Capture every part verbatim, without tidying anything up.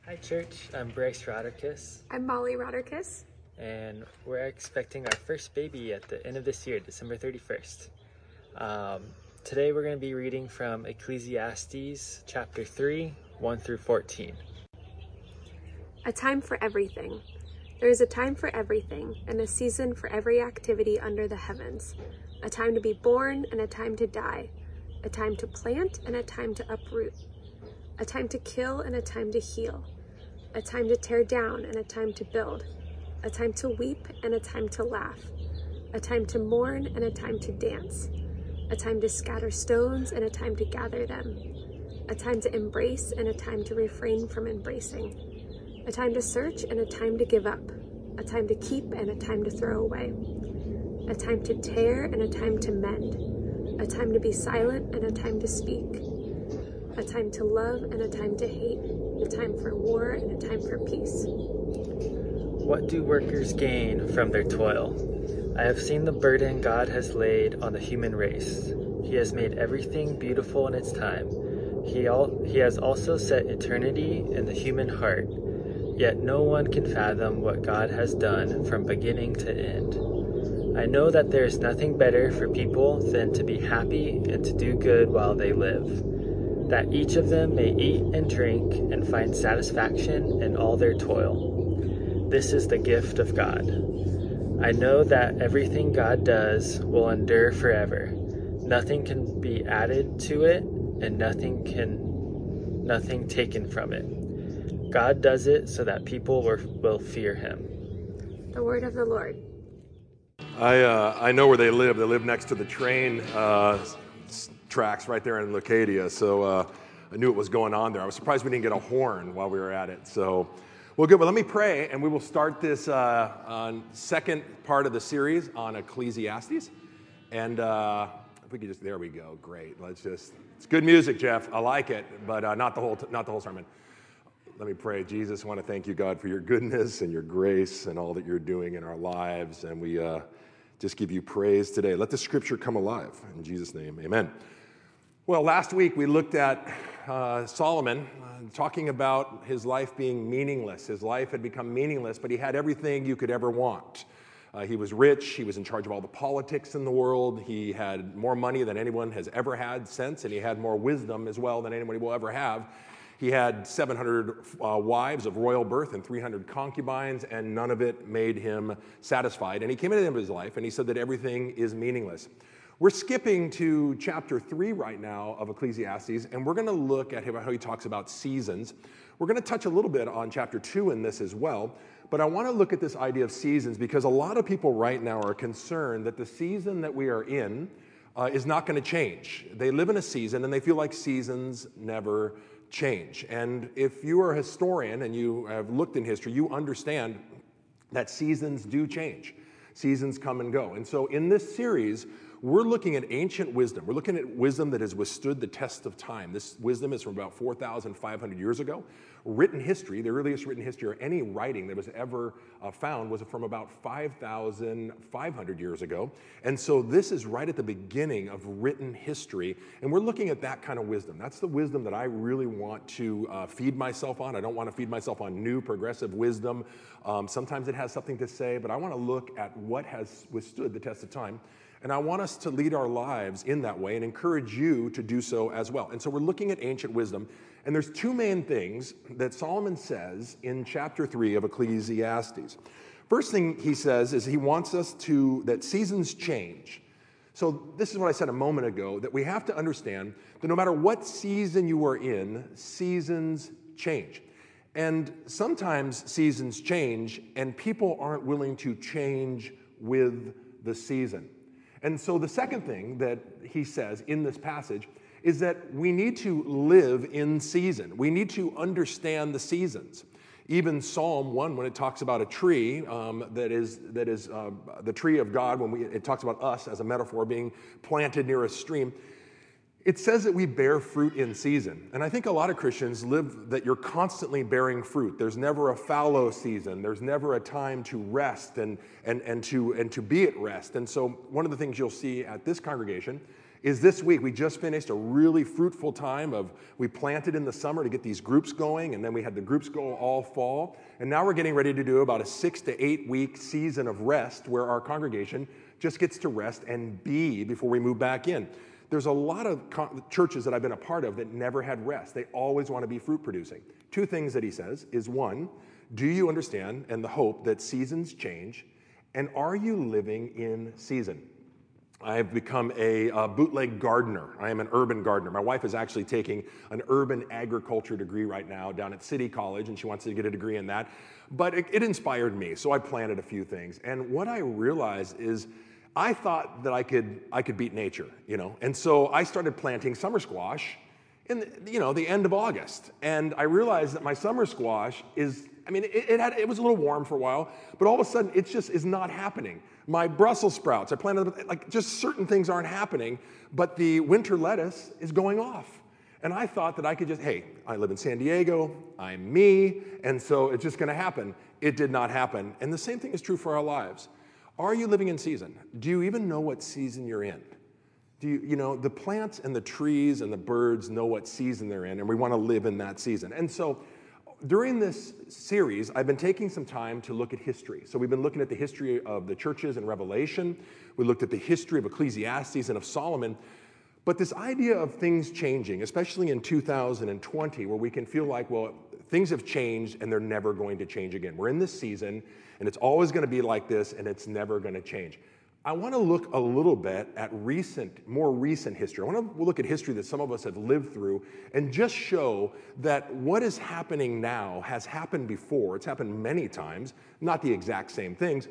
Hi, church. I'm Bryce Rodriguez, I'm Molly Rodriguez. and we're expecting our first baby at the end of this year, December thirty-first. Um, today, we're going to be reading from Ecclesiastes chapter three, one through fourteen. A time for everything. There is a time for everything, and a season for every activity under the heavens. A time to be born and a time to die. A time to plant and a time to uproot. A time to kill and a time to heal. A time to tear down and a time to build. A time to weep and a time to laugh. A time to mourn and a time to dance. A time to scatter stones and a time to gather them. A time to embrace and a time to refrain from embracing. A time to search and a time to give up. A time to keep and a time to throw away. A time to tear and a time to mend. A time to be silent and a time to speak. A time to love and a time to hate. A time for war and a time for peace. What do workers gain from their toil? I have seen the burden God has laid on the human race. He has made everything beautiful in its time. He, al- he has also set eternity in the human heart. Yet no one can fathom what God has done from beginning to end. I know that there is nothing better for people than to be happy and to do good while they live, that each of them may eat and drink and find satisfaction in all their toil. This is the gift of God. I know that everything God does will endure forever. Nothing can be added to it, and nothing can, nothing taken from it. God does it so that people will, will fear him. The word of the Lord. I uh, I know where they live. They live next to the train uh, s- tracks right there in Leucadia. So uh, I knew what was going on there. I was surprised we didn't get a horn while we were at it. So, well, good. Well, let me pray, and we will start this uh, uh, second part of the series on Ecclesiastes. And uh, if we could just, there we go. Great. Let's just. It's good music, Jeff. I like it, but uh, not the whole not the whole sermon. Let me pray. Jesus, I want to thank you, God, for your goodness and your grace and all that you're doing in our lives. And we uh, just give you praise today. Let the scripture come alive. In Jesus' name, amen. Well, last week we looked at uh, Solomon uh, talking about his life being meaningless. His life had become meaningless, but he had everything you could ever want. Uh, he was rich. He was in charge of all the politics in the world. He had more money than anyone has ever had since, and he had more wisdom as well than anybody will ever have. He had seven hundred uh, wives of royal birth and three hundred concubines, and none of it made him satisfied. And he came to the end of his life, and he said that everything is meaningless. We're skipping to chapter three right now of Ecclesiastes, and we're going to look at how he talks about seasons. We're going to touch a little bit on chapter two in this as well, but I want to look at this idea of seasons because a lot of people right now are concerned that the season that we are in uh, is not going to change. They live in a season, and they feel like seasons never change. And if you are a historian and you have looked in history, you understand that seasons do change. Seasons come and go. And so in this series, we're looking at ancient wisdom. We're looking at wisdom that has withstood the test of time. This wisdom is from about four thousand five hundred years ago. Written history, the earliest written history or any writing that was ever uh, found was from about five thousand five hundred years ago. And so this is right at the beginning of written history. And we're looking at that kind of wisdom. That's the wisdom that I really want to uh, feed myself on. I don't want to feed myself on new progressive wisdom. Um, sometimes it has something to say, but I want to look at what has withstood the test of time. And I want us to lead our lives in that way and encourage you to do so as well. And so we're looking at ancient wisdom. And there's two main things that Solomon says in chapter three of Ecclesiastes. First thing he says is he wants us to, that seasons change. So this is what I said a moment ago, that we have to understand that no matter what season you are in, seasons change. And sometimes seasons change and people aren't willing to change with the season. And so the second thing that he says in this passage is that we need to live in season. We need to understand the seasons. Even Psalm one, when it talks about a tree um, that is that is uh, the tree of God, when we, it talks about us as a metaphor being planted near a stream, it says that we bear fruit in season. And I think a lot of Christians live that you're constantly bearing fruit. There's never a fallow season. There's never a time to rest and, and, and, to, and to be at rest. And so one of the things you'll see at this congregation is this week. We just finished a really fruitful time of, we planted in the summer to get these groups going, and then we had the groups go all fall. And now we're getting ready to do about a six to eight week season of rest where our congregation just gets to rest and be before we move back in. There's a lot of co- churches that I've been a part of that never had rest. They always want to be fruit producing. Two things that he says is, one, do you understand and the hope that seasons change? And are you living in season? I've become a uh, bootleg gardener. I am an urban gardener. My wife is actually taking an urban agriculture degree right now down at City College, and she wants to get a degree in that. But it, it inspired me, so I planted a few things. And what I realized is I thought that I could I could beat nature, you know. And so I started planting summer squash in the, you know, the end of August. And I realized that my summer squash is, I mean, it, it had it was a little warm for a while, but all of a sudden it just is not happening. My Brussels sprouts, I planted, like, just certain things aren't happening, but the winter lettuce is going off. And I thought that I could just, hey, I live in San Diego, I'm me, and so it's just gonna happen. It did not happen. And the same thing is true for our lives. Are you living in season? Do you even know what season you're in? Do you, you know, the plants and the trees and the birds know what season they're in, and we wanna live in that season. And so, during this series, I've been taking some time to look at history. So we've been looking at the history of the churches in Revelation. We looked at the history of Ecclesiastes and of Solomon. But this idea of things changing, especially in two thousand twenty, where we can feel like, well, things have changed and they're never going to change again. We're in this season, and it's always going to be like this, and it's never going to change. I want to look a little bit at recent, more recent history. I want to look at history that some of us have lived through and just show that what is happening now has happened before. It's happened many times, not the exact same things,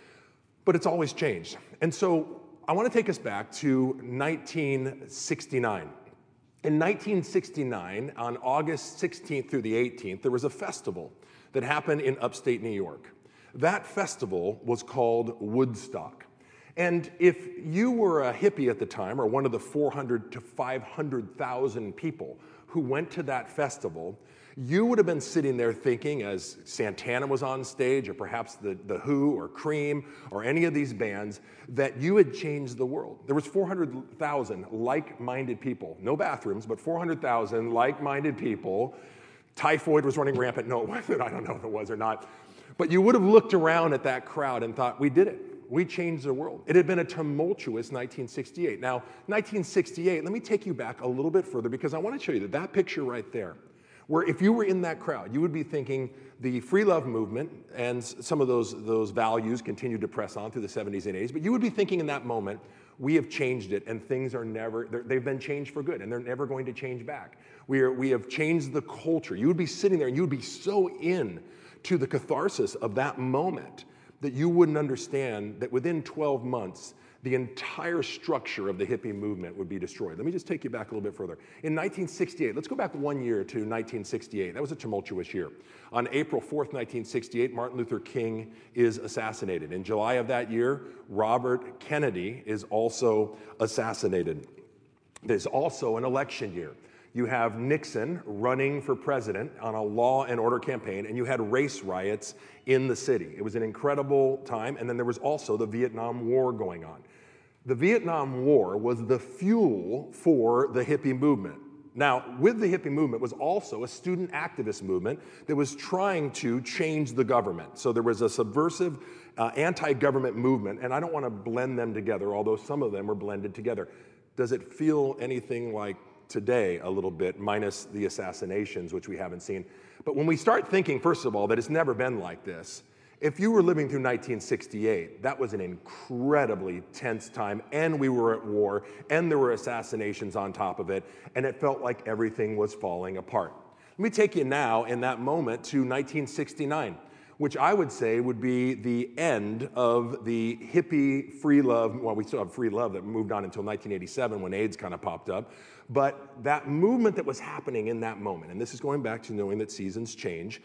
but it's always changed. And so I want to take us back to nineteen sixty-nine. In nineteen sixty-nine, on August sixteenth through the eighteenth, there was a festival that happened in upstate New York. That festival was called Woodstock. And if you were a hippie at the time, or one of the four hundred to five hundred thousand people who went to that festival, you would have been sitting there thinking, as Santana was on stage, or perhaps the, the Who, or Cream, or any of these bands, that you had changed the world. There was four hundred thousand like-minded people. No bathrooms, but four hundred thousand like-minded people. Typhoid was running rampant. No, it wasn't. I don't know if it was or not. But you would have looked around at that crowd and thought, we did it. We changed the world. It had been a tumultuous nineteen sixty-eight. Now, nineteen sixty-eight, let me take you back a little bit further, because I want to show you that that picture right there, where if you were in that crowd, you would be thinking the free love movement and some of those, those values continued to press on through the seventies and eighties, but you would be thinking in that moment, we have changed it, and things are never, they've been changed for good, and they're never going to change back. We, are, we have changed the culture. You would be sitting there, and you would be so in to the catharsis of that moment that you wouldn't understand that within twelve months, the entire structure of the hippie movement would be destroyed. Let me just take you back a little bit further. In nineteen sixty-eight, let's go back one year to nineteen sixty-eight. That was a tumultuous year. On April fourth, nineteen sixty-eight, Martin Luther King is assassinated. In July of that year, Robert Kennedy is also assassinated. There's also an election year. You have Nixon running for president on a law and order campaign, and you had race riots in the city. It was an incredible time, and then there was also the Vietnam War going on. The Vietnam War was the fuel for the hippie movement. Now, with the hippie movement was also a student activist movement that was trying to change the government. So there was a subversive uh, anti-government movement, and I don't want to blend them together, although some of them were blended together. Does it feel anything like today a little bit, minus the assassinations, which we haven't seen? But when we start thinking, first of all, that it's never been like this, if you were living through nineteen sixty-eight, that was an incredibly tense time, and we were at war, and there were assassinations on top of it, and it felt like everything was falling apart. Let me take you now, in that moment, to nineteen sixty-nine, which I would say would be the end of the hippie free love. Well, we still have free love that moved on until nineteen eighty-seven when AIDS kind of popped up. But that movement that was happening in that moment, and this is going back to knowing that seasons change,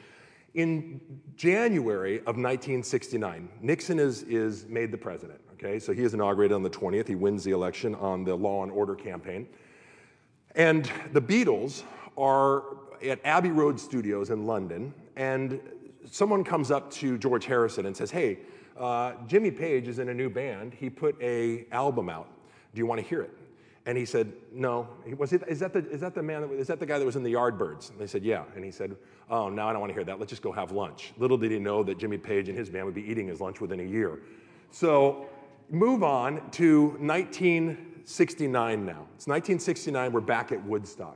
in January of nineteen sixty-nine, Nixon is, is made the president, okay? So he is inaugurated on the twentieth. He wins the election on the Law and Order campaign. And the Beatles are at Abbey Road Studios in London, and someone comes up to George Harrison and says, hey, uh, Jimmy Page is in a new band. He put an album out. Do you want to hear it? And he said, no. Was it, is, that the, is that the man, that, is that the guy that was in the Yardbirds? And they said, yeah. And he said, oh, no, I don't want to hear that. Let's just go have lunch. Little did he know that Jimmy Page and his band would be eating his lunch within a year. So move on to nineteen sixty-nine now. It's nineteen sixty-nine, we're back at Woodstock.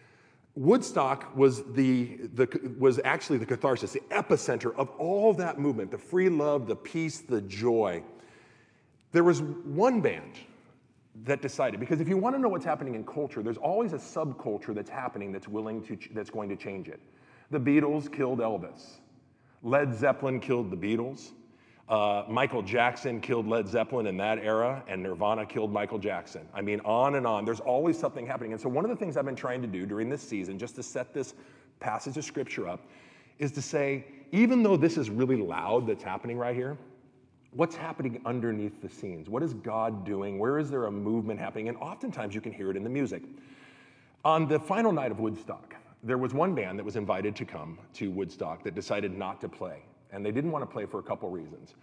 Woodstock was, the, the, was actually the catharsis, the epicenter of all that movement, the free love, the peace, the joy. There was one band that decided, because if you want to know what's happening in culture, there's always a subculture that's happening that's willing to, that's going to change it. The Beatles killed Elvis. Led Zeppelin killed the Beatles. Uh, Michael Jackson killed Led Zeppelin in that era, and Nirvana killed Michael Jackson. I mean, on and on. There's always something happening. And so one of the things I've been trying to do during this season, just to set this passage of Scripture up, is to say, even though this is really loud that's happening right here, what's happening underneath the scenes? What is God doing? Where is there a movement happening? And oftentimes you can hear it in the music. On the final night of Woodstock, there was one band that was invited to come to Woodstock that decided not to play. And they didn't want to play for a couple reasons.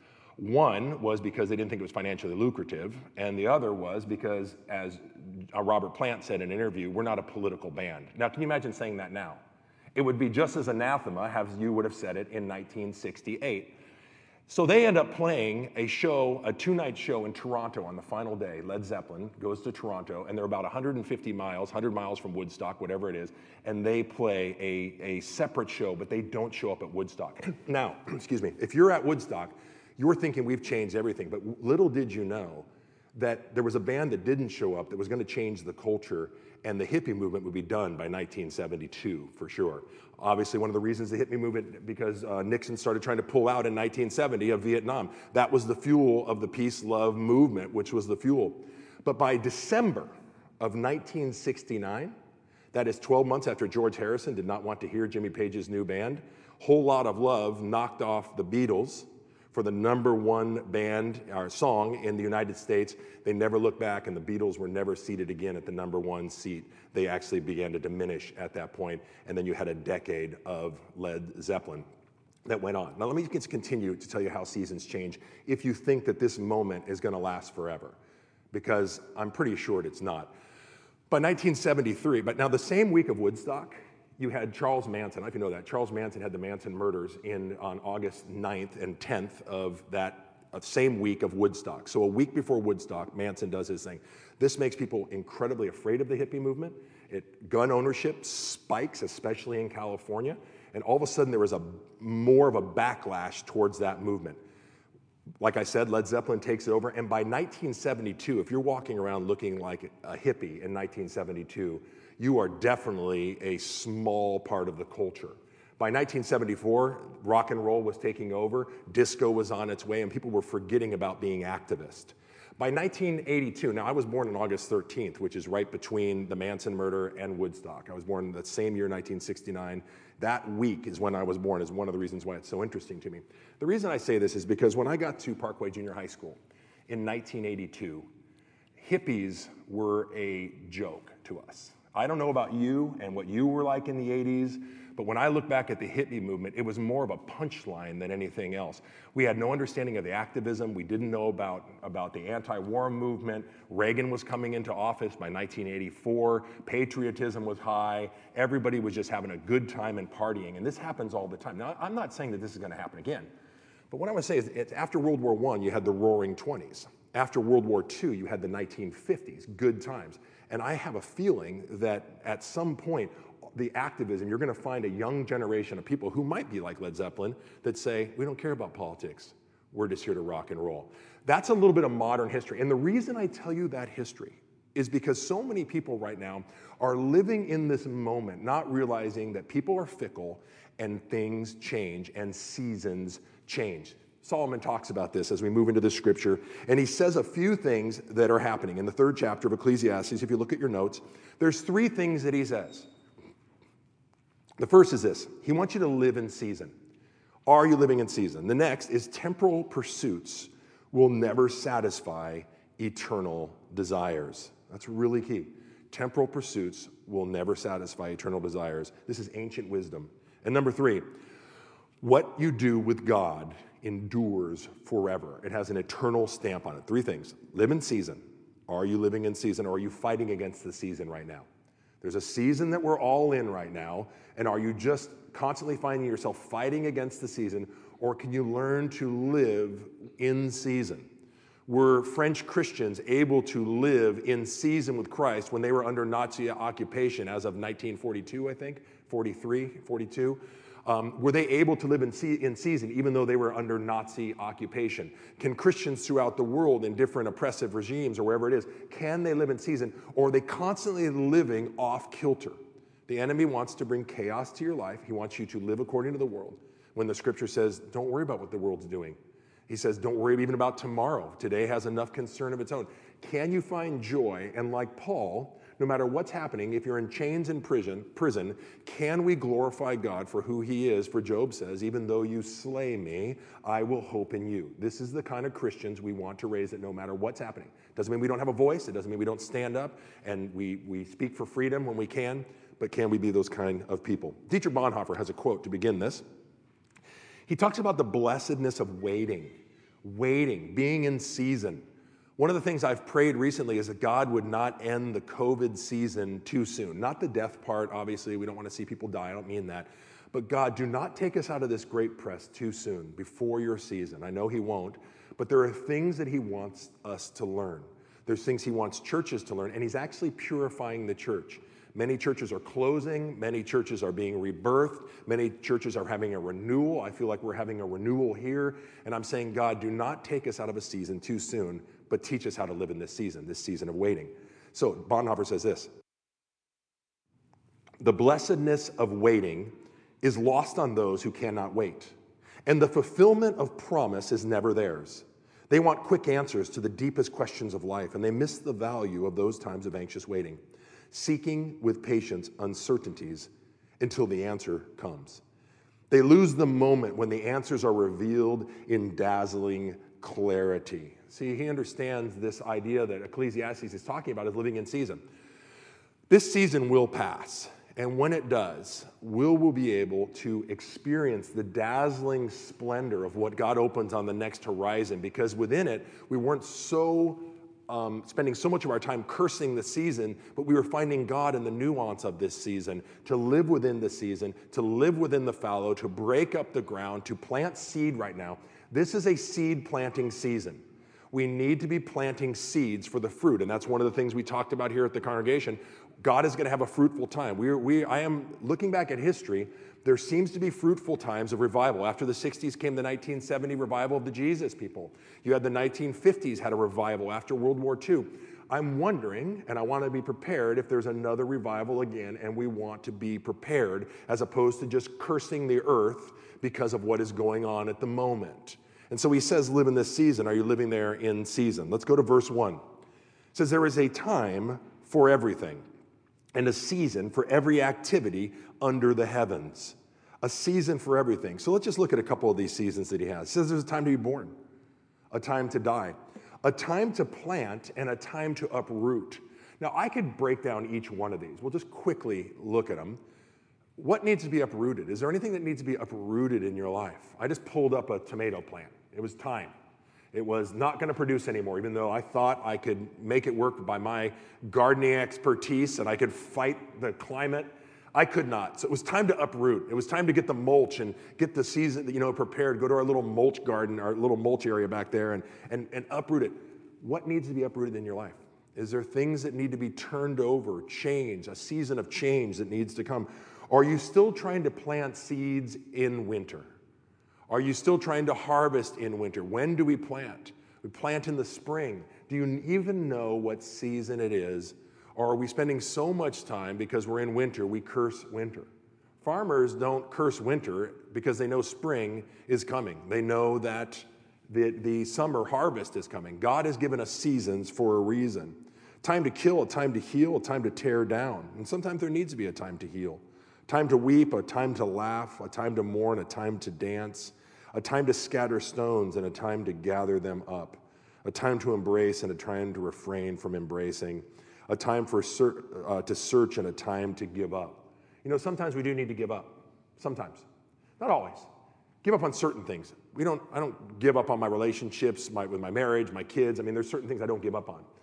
One was because they didn't think it was financially lucrative, and the other was because, as Robert Plant said in an interview, we're not a political band. Now, can you imagine saying that now? It would be just as anathema as you would have said it in nineteen sixty-eight. So they end up playing a show, a two-night show in Toronto on the final day. Led Zeppelin goes to Toronto, and they're about one hundred fifty miles, one hundred miles from Woodstock, whatever it is, and they play a, a separate show, but they don't show up at Woodstock. Now, excuse me, if you're at Woodstock, you're thinking we've changed everything, but little did you know that there was a band that didn't show up that was going to change the culture, and the hippie movement would be done by nineteen seventy-two, for sure. Obviously, one of the reasons the hippie movement, because uh, Nixon started trying to pull out in nineteen seventy of Vietnam. That was the fuel of the peace, love movement, which was the fuel. But by December of nineteen sixty-nine, that is twelve months after George Harrison did not want to hear Jimmy Page's new band, Whole Lot of Love knocked off the Beatles for the number one band or song in the United States. They never looked back, and the Beatles were never seated again at the number one seat. They actually began to diminish at that point, and then you had a decade of Led Zeppelin that went on. Now let me just continue to tell you how seasons change if you think that this moment is going to last forever, because I'm pretty sure it's not. By nineteen seventy-three, but now the same week of Woodstock, you had Charles Manson. I don't know if you know that. Charles Manson had the Manson murders in on August ninth and tenth of that uh, same week of Woodstock. So a week before Woodstock, Manson does his thing. This makes people incredibly afraid of the hippie movement. It, gun ownership spikes, especially in California. And all of a sudden, there was a more of a backlash towards that movement. Like I said, Led Zeppelin takes it over. And by nineteen seventy-two, if you're walking around looking like a hippie in nineteen seventy-two, you are definitely a small part of the culture. By nineteen seventy-four, rock and roll was taking over, disco was on its way, and people were forgetting about being activists. By nineteen eighty-two, now I was born on August thirteenth, which is right between the Manson murder and Woodstock. I was born that same year, nineteen sixty-nine. That week is when I was born, is one of the reasons why it's so interesting to me. The reason I say this is because when I got to Parkway Junior High School in nineteen eighty-two, hippies were a joke to us. I don't know about you and what you were like in the eighties, but when I look back at the hippie movement, it was more of a punchline than anything else. We had no understanding of the activism. We didn't know about, about the anti-war movement. Reagan was coming into office by nineteen eighty-four. Patriotism was high. Everybody was just having a good time and partying, and this happens all the time. Now, I'm not saying that this is going to happen again, but what I want to say is it's after World War One, you had the Roaring Twenties. After World War Two, you had the nineteen fifties, good times. And I have a feeling that at some point, the activism, you're going to find a young generation of people who might be like Led Zeppelin that say, we don't care about politics. We're just here to rock and roll. That's a little bit of modern history. And the reason I tell you that history is because so many people right now are living in this moment, not realizing that people are fickle and things change and seasons change. Solomon talks about this as we move into the scripture, and he says a few things that are happening. In the third chapter of Ecclesiastes, if you look at your notes, there's three things that he says. The first is this: he wants you to live in season. Are you living in season? The next is temporal pursuits will never satisfy eternal desires. That's really key. Temporal pursuits will never satisfy eternal desires. This is ancient wisdom. And number three, what you do with God endures forever. It has an eternal stamp on it. Three things: live in season, Are you living in season, or are you fighting against the season right now? There's a season that we're all in right now, and are you just constantly finding yourself fighting against the season, or can you learn to live in season? Were French Christians able to live in season with Christ when they were under Nazi occupation as of nineteen forty-two, I think, forty-three, forty-two? Um, were they able to live in, se- in season even though they were under Nazi occupation? Can Christians throughout the world in different oppressive regimes or wherever it is, can they live in season, or are they constantly living off kilter? The enemy wants to bring chaos to your life. He wants you to live according to the world. When the scripture says, don't worry about what the world's doing. He says, don't worry even about tomorrow. Today has enough concern of its own. Can you find joy? And like Paul, no matter what's happening, if you're in chains in prison, prison, can we glorify God for who he is? For Job says, even though you slay me, I will hope in you. This is the kind of Christians we want to raise, that no matter what's happening. Doesn't mean we don't have a voice. It doesn't mean we don't stand up and we, we speak for freedom when we can, but can we be those kind of people? Dietrich Bonhoeffer has a quote to begin this. He talks about the blessedness of waiting, waiting, being in season. One of the things I've prayed recently is that God would not end the COVID season too soon. Not the death part, obviously. We don't want to see people die. I don't mean that. But God, do not take us out of this great press too soon, before your season. I know he won't, but there are things that he wants us to learn. There's things he wants churches to learn, and he's actually purifying the church. Many churches are closing. Many churches are being rebirthed. Many churches are having a renewal. I feel like we're having a renewal here. And I'm saying, God, do not take us out of a season too soon, but teach us how to live in this season, this season of waiting. So Bonhoeffer says this: the blessedness of waiting is lost on those who cannot wait, and the fulfillment of promise is never theirs. They want quick answers to the deepest questions of life, and they miss the value of those times of anxious waiting, seeking with patience uncertainties until the answer comes. They lose the moment when the answers are revealed in dazzling clarity. See, he understands this idea that Ecclesiastes is talking about, is living in season. This season will pass, and when it does, we will be able to experience the dazzling splendor of what God opens on the next horizon, because within it, we weren't so Um, spending so much of our time cursing the season, but we were finding God in the nuance of this season, to live within the season, to live within the fallow, to break up the ground, to plant seed right now. This is a seed planting season. We need to be planting seeds for the fruit, and that's one of the things we talked about here at the congregation. God is going to have a fruitful time. We, we, I am looking back at history. There seems to be fruitful times of revival. After the sixties came the nineteen seventy revival of the Jesus people. You had the nineteen fifties had a revival after World War Two. I'm wondering, and I want to be prepared, if there's another revival again, and we want to be prepared, as opposed to just cursing the earth because of what is going on at the moment. And so he says, live in this season. Are you living there in season? Let's go to verse one. It says, there is a time for everything, and a season for every activity under the heavens. A season for everything. So let's just look at a couple of these seasons that he has. It says there's a time to be born, a time to die, a time to plant, and a time to uproot. Now, I could break down each one of these. We'll just quickly look at them. What needs to be uprooted? Is there anything that needs to be uprooted in your life? I just pulled up a tomato plant. It was time. It was not going to produce anymore, even though I thought I could make it work by my gardening expertise and I could fight the climate. I could not. So it was time to uproot. It was time to get the mulch and get the season, you know, prepared. Go to our little mulch garden, our little mulch area back there, and, and, and uproot it. What needs to be uprooted in your life? Is there things that need to be turned over, change, a season of change that needs to come? Are you still trying to plant seeds in winter? Are you still trying to harvest in winter? When do we plant? We plant in the spring. Do you even know what season it is? Or are we spending so much time, because we're in winter, we curse winter? Farmers don't curse winter because they know spring is coming. They know that the, the summer harvest is coming. God has given us seasons for a reason. Time to kill, a time to heal, a time to tear down. And sometimes there needs to be a time to heal. Time to weep, a time to laugh, a time to mourn, a time to dance, a time to scatter stones and a time to gather them up, a time to embrace and a time to refrain from embracing, a time for ser- uh, to search and a time to give up. You know, sometimes we do need to give up. Sometimes. Not always. Give up on certain things. We don't. I don't give up on my relationships, my, with my marriage, my kids. I mean, there's certain things I don't give up on.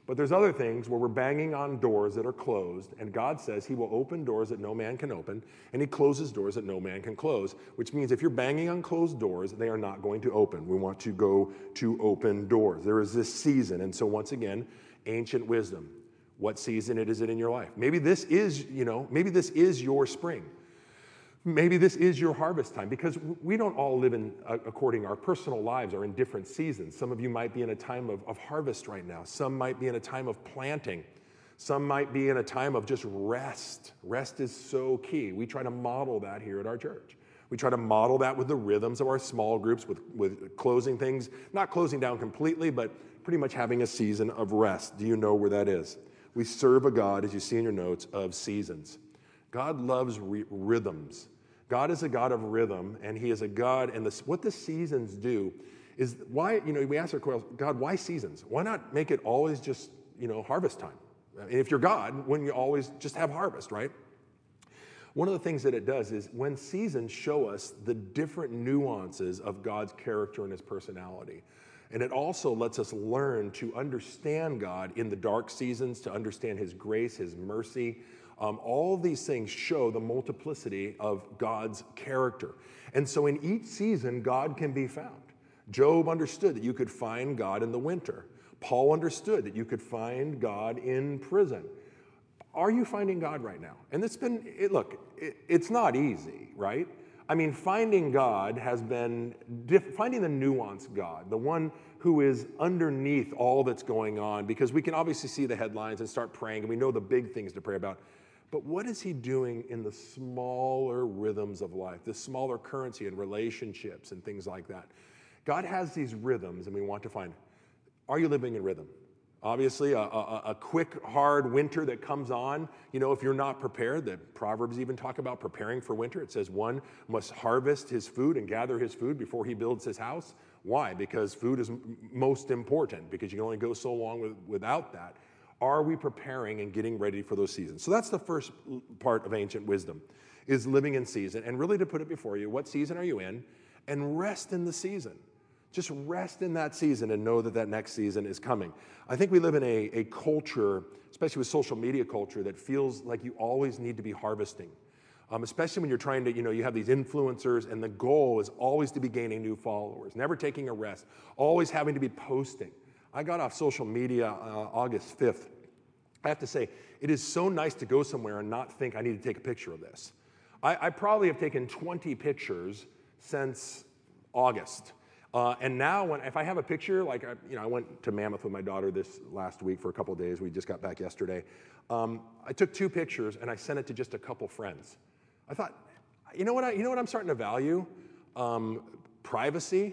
But there's other things where we're banging on doors that are closed, and God says he will open doors that no man can open, and he closes doors that no man can close, which means if you're banging on closed doors, they are not going to open. We want to go to open doors. There is this season, and so once again, ancient wisdom. What season it is it in your life? Maybe this is, you know, maybe this is your spring. Maybe this is your harvest time, because we don't all live in, uh, according our personal lives are in different seasons. Some of you might be in a time of, of harvest right now. Some might be in a time of planting. Some might be in a time of just rest. Rest is so key. We try to model that here at our church. We try to model that with the rhythms of our small groups, with, with closing things, not closing down completely, but pretty much having a season of rest. Do you know where that is? We serve a God, as you see in your notes, of seasons. God loves re- rhythms. God is a God of rhythm, and he is a God, and the, what the seasons do is why, you know, we ask ourselves, God, why seasons? Why not make it always just, you know, harvest time? And if you're God, wouldn't you always just have harvest, right? One of the things that it does is when seasons show us the different nuances of God's character and his personality. And it also lets us learn to understand God in the dark seasons, to understand his grace, his mercy. Um, all of these things show the multiplicity of God's character. And so in each season, God can be found. Job understood that you could find God in the winter. Paul understood that you could find God in prison. Are you finding God right now? And it's been, it, look, it, it's not easy, right? I mean, finding God has been, diff- finding the nuanced God, the one who is underneath all that's going on, because we can obviously see the headlines and start praying, and we know the big things to pray about. But what is he doing in the smaller rhythms of life, the smaller currency and relationships and things like that? God has these rhythms, and we want to find, are you living in rhythm? Obviously, a, a, a quick, hard winter that comes on, you know, if you're not prepared, the Proverbs even talk about preparing for winter. It says one must harvest his food and gather his food before he builds his house. Why? Because food is m- most important, because you can only go so long with, without that. Are we preparing and getting ready for those seasons? So that's the first part of ancient wisdom, is living in season. And really to put it before you, what season are you in? And rest in the season. Just rest in that season and know that that next season is coming. I think we live in a, a culture, especially with social media culture, that feels like you always need to be harvesting. Um, especially when you're trying to, you know, you have these influencers, and the goal is always to be gaining new followers, never taking a rest, always having to be posting. I got off social media uh, August fifth. I have to say, it is so nice to go somewhere and not think I need to take a picture of this. I, I probably have taken twenty pictures since August. Uh, and now, when if I have a picture, like I, you know, I went to Mammoth with my daughter this last week for a couple of days. We just got back yesterday. Um, I took two pictures and I sent it to just a couple friends. I thought, you know what? I, you know what I'm starting to value? Um, privacy,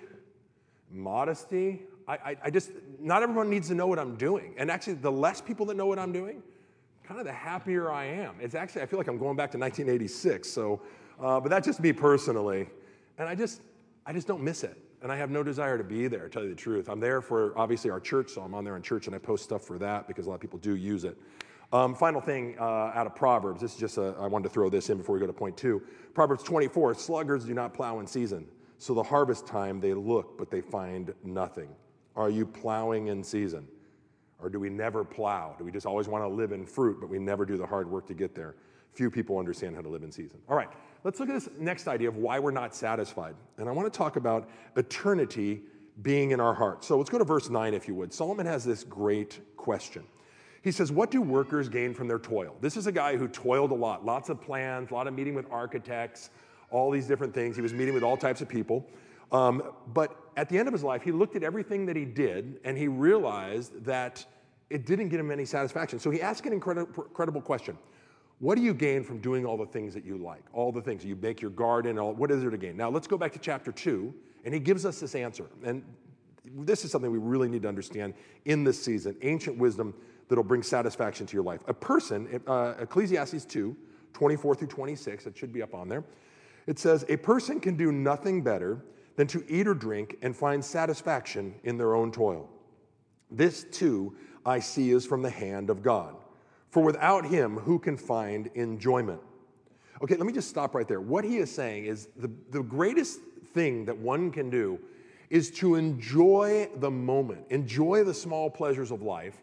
modesty. I, I, I just not everyone needs to know what I'm doing. And actually, the less people that know what I'm doing, kind of the happier I am. It's actually I feel like I'm going back to nineteen eighty-six. So, uh, but that's just me personally, and I just I just don't miss it. And I have no desire to be there, to tell you the truth. I'm there for, obviously, our church, so I'm on there in church, and I post stuff for that because a lot of people do use it. Um, final thing uh, out of Proverbs. This is just a, I wanted to throw this in before we go to point two. Proverbs twenty-four, sluggards do not plow in season. So the harvest time they look, but they find nothing. Are you plowing in season? Or do we never plow? Do we just always want to live in fruit, but we never do the hard work to get there? Few people understand how to live in season. All right, let's look at this next idea of why we're not satisfied. And I want to talk about eternity being in our hearts. So let's go to verse nine, if you would. Solomon has this great question. He says, what do workers gain from their toil? This is a guy who toiled a lot, lots of plans, a lot of meeting with architects, all these different things. He was meeting with all types of people. Um, but at the end of his life, he looked at everything that he did, and he realized that it didn't get him any satisfaction. So he asked an incredible, incredible question. What do you gain from doing all the things that you like? All the things. You make your garden, all, what is there to gain? Now, let's go back to chapter two, and he gives us this answer. And this is something we really need to understand in this season, ancient wisdom that'll bring satisfaction to your life. A person, uh, Ecclesiastes two, twenty-four through twenty-six, it should be up on there. It says, a person can do nothing better than to eat or drink and find satisfaction in their own toil. This, too, I see is from the hand of God. For without him, who can find enjoyment? Okay, let me just stop right there. What he is saying is the, the greatest thing that one can do is to enjoy the moment, enjoy the small pleasures of life,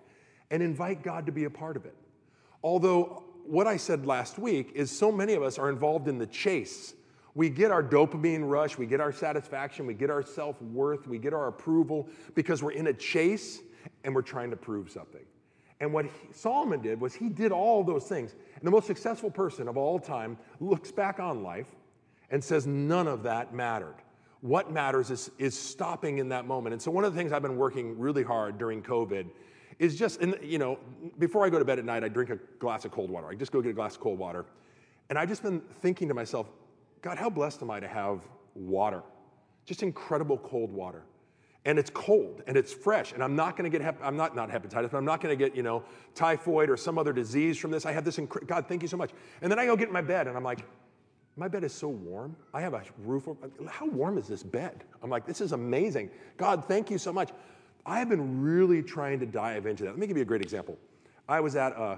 and invite God to be a part of it. Although what I said last week is so many of us are involved in the chase. We get our dopamine rush, we get our satisfaction, we get our self-worth, we get our approval because we're in a chase and we're trying to prove something. And what he, Solomon did was he did all those things. And the most successful person of all time looks back on life and says none of that mattered. What matters is, is stopping in that moment. And so one of the things I've been working really hard during COVID is just, and you know, before I go to bed at night, I drink a glass of cold water. I just go get a glass of cold water. And I've just been thinking to myself, God, how blessed am I to have water? Just incredible cold water. And it's cold and it's fresh. And I'm not going to get, hep- I'm not, not hepatitis, but I'm not going to get, you know, typhoid or some other disease from this. I have this, inc- God, thank you so much. And then I go get in my bed and I'm like, my bed is so warm. I have a roof over, how warm is this bed? I'm like, this is amazing. God, thank you so much. I have been really trying to dive into that. Let me give you a great example. I was at uh,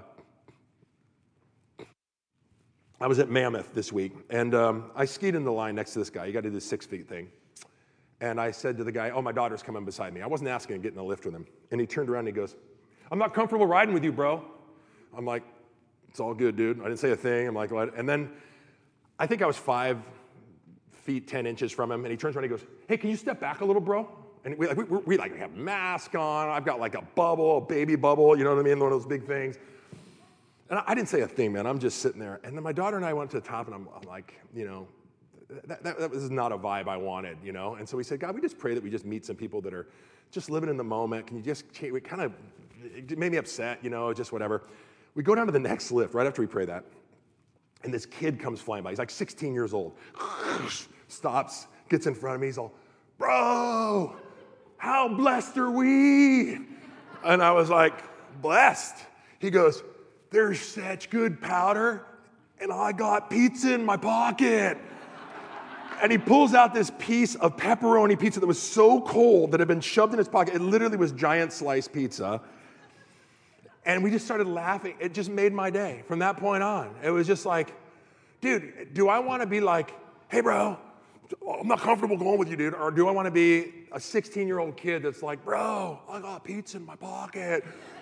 I was at Mammoth this week, and um, I skied in the line next to this guy. You got to do this six feet thing. And I said to the guy, oh, my daughter's coming beside me. I wasn't asking to get in a lift with him. And he turned around and he goes, I'm not comfortable riding with you, bro. I'm like, it's all good, dude. I didn't say a thing. I'm like, what? And then I think I was five feet, ten inches from him, and he turns around and he goes, hey, can you step back a little, bro? And we, like, we, we like have mask on. I've got like a bubble, a baby bubble, you know what I mean? One of those big things. And I, I didn't say a thing, man. I'm just sitting there. And then my daughter and I went to the top, and I'm, I'm like, you know, that, that, that was not a vibe I wanted, you know? And so we said, God, we just pray that we just meet some people that are just living in the moment. Can you just, we kind of, it made me upset, you know, just whatever. We go down to the next lift right after we pray that. And this kid comes flying by. He's like sixteen years old. Stops, gets in front of me. He's all, bro, how blessed are we? And I was like, blessed. He goes, there's such good powder, and I got pizza in my pocket. And he pulls out this piece of pepperoni pizza that was so cold that it had been shoved in his pocket. It literally was giant sliced pizza. And we just started laughing. It just made my day from that point on. It was just like, dude, do I want to be like, hey, bro, I'm not comfortable going with you, dude. Or do I want to be a sixteen-year-old kid that's like, bro, I got pizza in my pocket.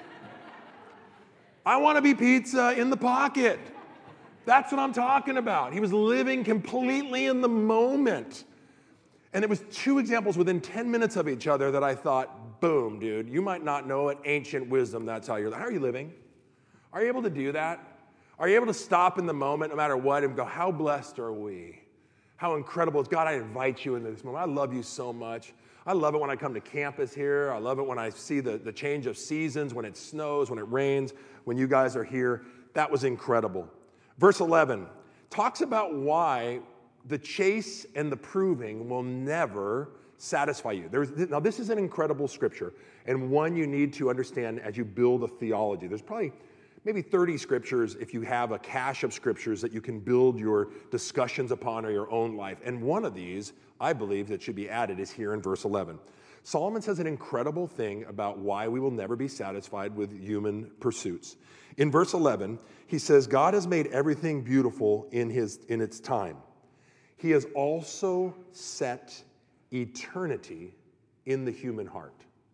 I want to be pizza in the pocket. That's what I'm talking about. He was living completely in the moment. And it was two examples within ten minutes of each other that I thought, boom, dude, you might not know it. Ancient wisdom, that's how you're, how are you living? Are you able to do that? Are you able to stop in the moment no matter what and go, how blessed are we? How incredible is God? I invite you into this moment. I love you so much. I love it when I come to campus here. I love it when I see the, the change of seasons, when it snows, when it rains, when you guys are here. That was incredible. Verse eleven talks about why the chase and the proving will never satisfy you. There's, now, this is an incredible scripture, and one you need to understand as you build a theology. There's probably maybe thirty scriptures if you have a cache of scriptures that you can build your discussions upon or your own life. And one of these, I believe, that should be added is here in verse eleven. Solomon says an incredible thing about why we will never be satisfied with human pursuits. In verse eleven, he says, God has made everything beautiful in, his, in its time. He has also set eternity in the human heart.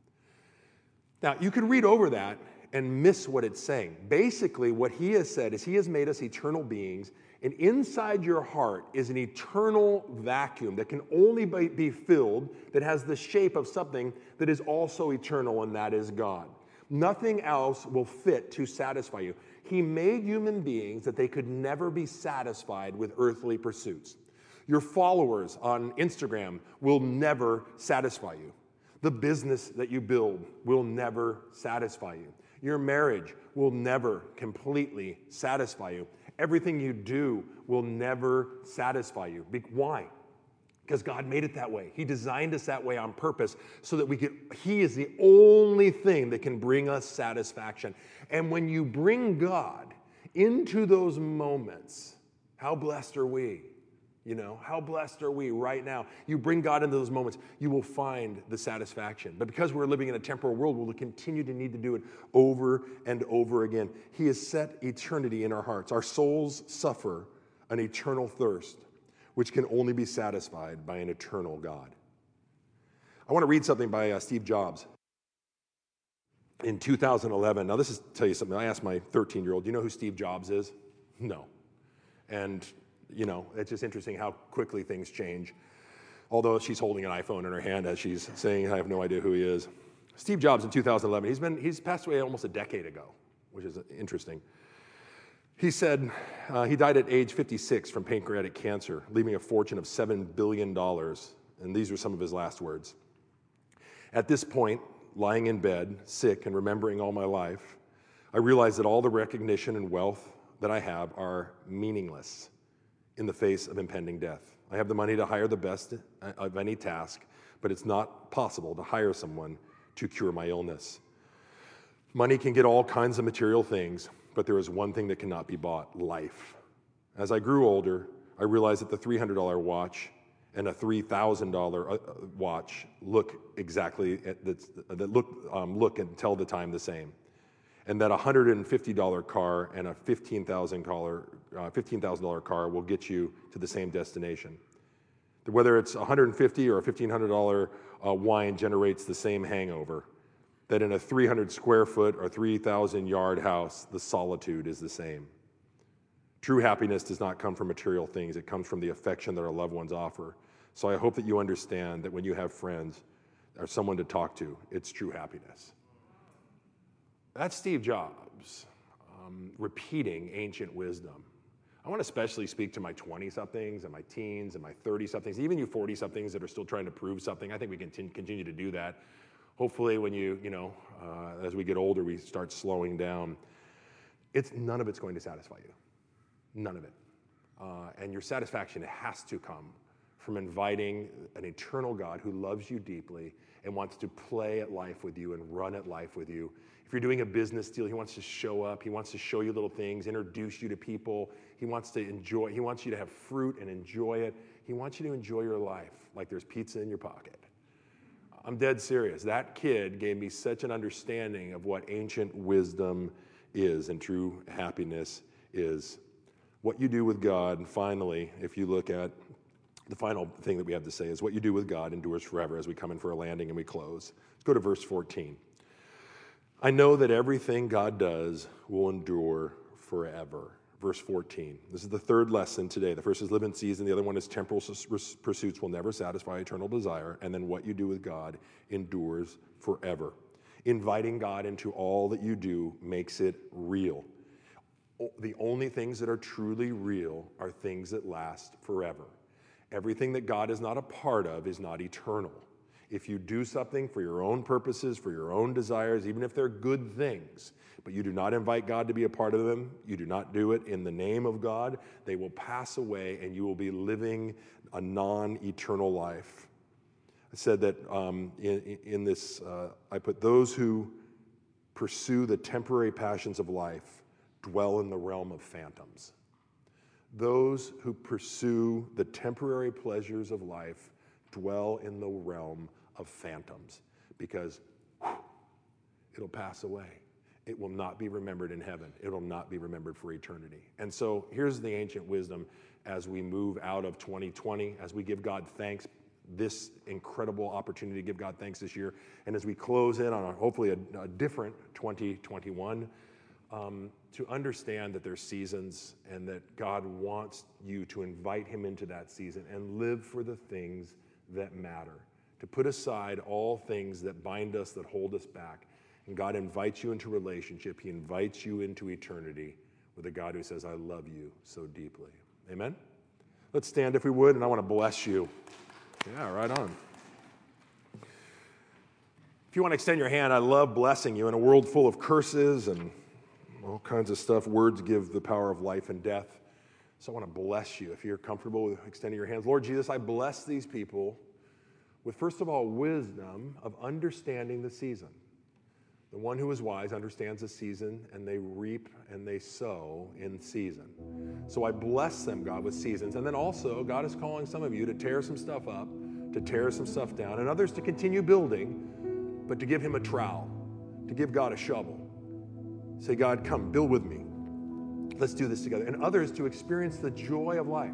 Now, you could read over that and miss what it's saying. Basically, what he has said is he has made us eternal beings, and inside your heart is an eternal vacuum that can only be filled, that has the shape of something that is also eternal, and that is God. Nothing else will fit to satisfy you. He made human beings that they could never be satisfied with earthly pursuits. Your followers on Instagram will never satisfy you. The business that you build will never satisfy you. Your marriage will never completely satisfy you. Everything you do will never satisfy you. Why? Because God made it that way. He designed us that way on purpose so that we could, He is the only thing that can bring us satisfaction. And when you bring God into those moments, how blessed are we? You know, how blessed are we right now? You bring God into those moments, you will find the satisfaction. But because we're living in a temporal world, we'll continue to need to do it over and over again. He has set eternity in our hearts. Our souls suffer an eternal thirst, which can only be satisfied by an eternal God. I want to read something by uh, Steve Jobs. in two thousand eleven, now this is, tell you something, I asked my thirteen-year-old, do you know who Steve Jobs is? No. And, you know, it's just interesting how quickly things change. Although she's holding an iPhone in her hand as she's saying, I have no idea who he is. Steve Jobs in two thousand eleven, he's been he's passed away almost a decade ago, which is interesting. He said uh, he died at age fifty-six from pancreatic cancer, leaving a fortune of seven billion dollars. And these were some of his last words. At this point, lying in bed, sick and remembering all my life, I realized that all the recognition and wealth that I have are meaningless in the face of impending death. I have the money to hire the best of any task, but it's not possible to hire someone to cure my illness. Money can get all kinds of material things, but there is one thing that cannot be bought: life. As I grew older, I realized that the three hundred dollars watch and a three thousand dollars watch look exactly, at the, that look, um, look and tell the time the same. And that a one hundred fifty dollars car and a fifteen thousand dollars uh, fifteen thousand dollars car will get you to the same destination. Whether it's one hundred fifty dollars or a fifteen hundred dollars uh, wine generates the same hangover. That in a three hundred square foot or three thousand yard house, the solitude is the same. True happiness does not come from material things. It comes from the affection that our loved ones offer. So I hope that you understand that when you have friends or someone to talk to, it's true happiness. That's Steve Jobs um, repeating ancient wisdom. I want to especially speak to my twenty-somethings and my teens and my thirty-somethings, even you forty-somethings that are still trying to prove something. I think we can t- continue to do that. Hopefully when you, you know, uh, as we get older, we start slowing down. It's none of it's going to satisfy you. None of it. Uh, and your satisfaction has to come from inviting an eternal God who loves you deeply and wants to play at life with you and run at life with you. If you're doing a business deal, he wants to show up. He wants to show you little things, introduce you to people. He wants to enjoy, he wants you to have fruit and enjoy it. He wants you to enjoy your life like there's pizza in your pocket. I'm dead serious. That kid gave me such an understanding of what ancient wisdom is and true happiness is. What you do with God, and finally, if you look at the final thing that we have to say is what you do with God endures forever as we come in for a landing and we close. Let's go to verse fourteen. I know that everything God does will endure forever. Verse fourteen. This is the third lesson today. The first is live in season. The other one is temporal pursuits will never satisfy eternal desire. And then what you do with God endures forever. Inviting God into all that you do makes it real. The only things that are truly real are things that last forever. Everything that God is not a part of is not eternal. If you do something for your own purposes, for your own desires, even if they're good things, but you do not invite God to be a part of them, you do not do it in the name of God, they will pass away and you will be living a non-eternal life. I said that um, in, in this, uh, I put those who pursue the temporary passions of life dwell in the realm of phantoms. Those who pursue the temporary pleasures of life dwell in the realm of phantoms because whew, it'll pass away. It will not be remembered in heaven. It will not be remembered for eternity. And so here's the ancient wisdom as we move out of twenty twenty, as we give God thanks, this incredible opportunity to give God thanks this year, and as we close in on a, hopefully a, a different twenty twenty-one, um, to understand that there's seasons and that God wants you to invite him into that season and live for the things that matter, to put aside all things that bind us, that hold us back. And God invites you into relationship. He invites you into eternity with a God who says, I love you so deeply. Amen? Let's stand if we would, and I want to bless you. Yeah, right on. If you want to extend your hand, I love blessing you in a world full of curses and all kinds of stuff. Words give the power of life and death. So I want to bless you if you're comfortable with extending your hands. Lord Jesus, I bless these people with, first of all, wisdom of understanding the season. The one who is wise understands the season, and they reap and they sow in season. So I bless them, God, with seasons. And then also, God is calling some of you to tear some stuff up, to tear some stuff down, and others to continue building, but to give him a trowel, to give God a shovel. Say, God, come, build with me. Let's do this together. And others to experience the joy of life,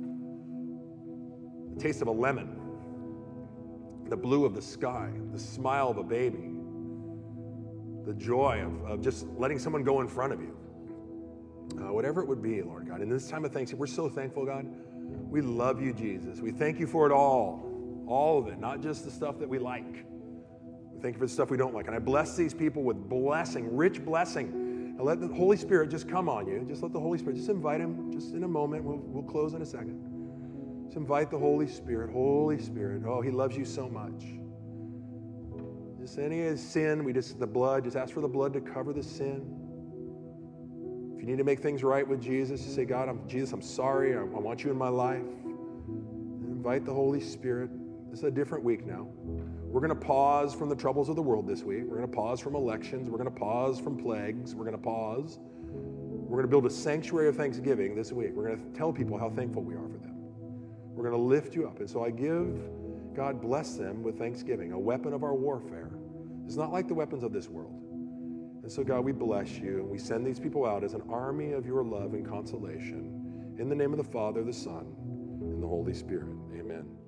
the taste of a lemon, the blue of the sky, the smile of a baby, the joy of, of just letting someone go in front of you. Uh, whatever it would be, Lord God. In this time of Thanksgiving, we're so thankful, God. We love you, Jesus. We thank you for it all, all of it, not just the stuff that we like. We thank you for the stuff we don't like. And I bless these people with blessing, rich blessing. And let the Holy Spirit just come on you. Just let the Holy Spirit, just invite him just in a moment. We'll, we'll close in a second. Just invite the Holy Spirit. Holy Spirit. Oh, he loves you so much. Just any sin, we just, the blood, just ask for the blood to cover the sin. If you need to make things right with Jesus, just say, God, I'm, Jesus, I'm sorry. I, I want you in my life. And invite the Holy Spirit. This is a different week now. We're going to pause from the troubles of the world this week. We're going to pause from elections. We're going to pause from plagues. We're going to pause. We're going to build a sanctuary of thanksgiving this week. We're going to tell people how thankful we are for them. We're going to lift you up. And so I give, God bless them with thanksgiving, a weapon of our warfare. It's not like the weapons of this world. And so, God, we bless you, and we send these people out as an army of your love and consolation. In the name of the Father, the Son, and the Holy Spirit. Amen.